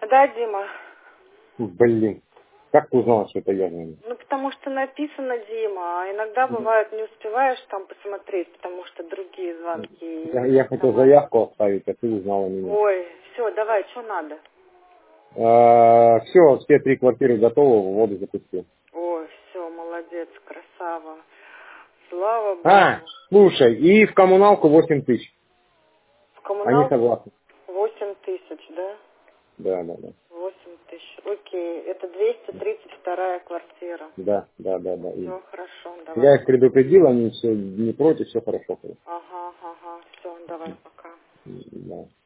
Да, Дима. Блин. Как ты узнала, что это я? Ну, потому что написано Дима, а иногда бывает не успеваешь там посмотреть, потому что другие звонки. Я хотел заявку оставить, а ты узнала меня. Ой, все, давай, что надо? Все 3 квартиры готовы, в воду запустил. Ой, все, молодец, красава. Слава Богу. Слушай, и в коммуналку 8 тысяч. В Они коммуналку согласны. 8 тысяч, да? Да. 8 тысяч. Окей, это 232 квартира. Да. Все хорошо, давай. Я их предупредил, они все не против, все хорошо. Ага, все, давай, пока. Да.